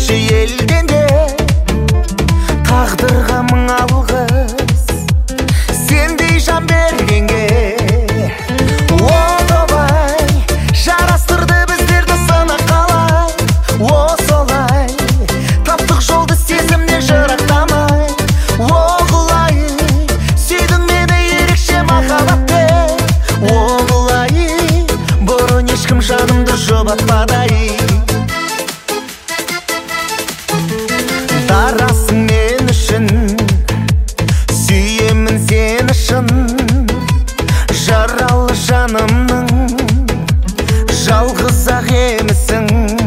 көрші елден де тағдырға мың алғыс сендей жан бергенге. Жарастырды біздерді сынақ қалай, солай таптық жолды сезімнен жырақтамай. Олай сүйдің мені ерекше махаббатпен, олай бұрын ешкім жанымды жұбатпады. Дарасың мен үшін, сүйемін сені шын, жаралы жанымның жалғыз ақ емісің.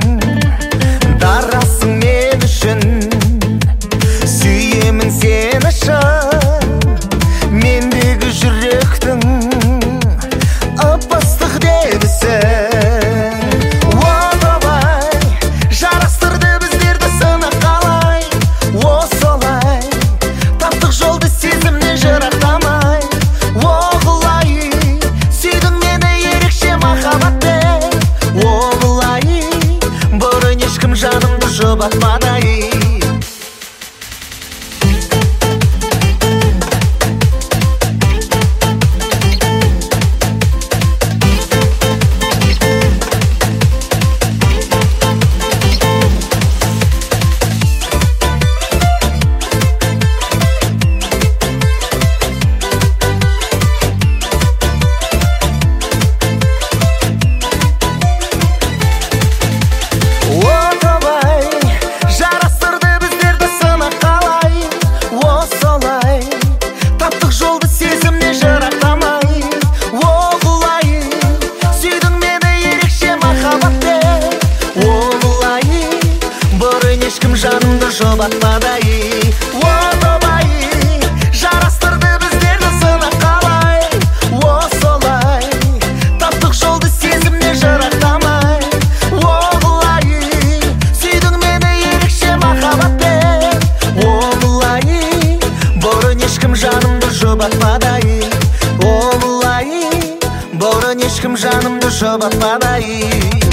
Дарасың мен үшін, сүйемін сені шын, мендегі жүректің ып-ыстық дебісің. Олай жарастырды біздерді сынақ қалай, солай таптық жолды сезімнен жырақтамай. Олай сүйдің мені ерекше махаббатпен, олай бұрын ешкім жанымды жұбатпады. Ешкім жанымды жұбатпады. Олай жарастырды біздерді сынақ қалай, солай таптық жолды сезімнен жырақтамай. Олай сүйдің мені ерекше махаббатпен, олай бұрын ешкім жанымды жұбатпады. Олай бұрын ешкім жанымды жұбатпады.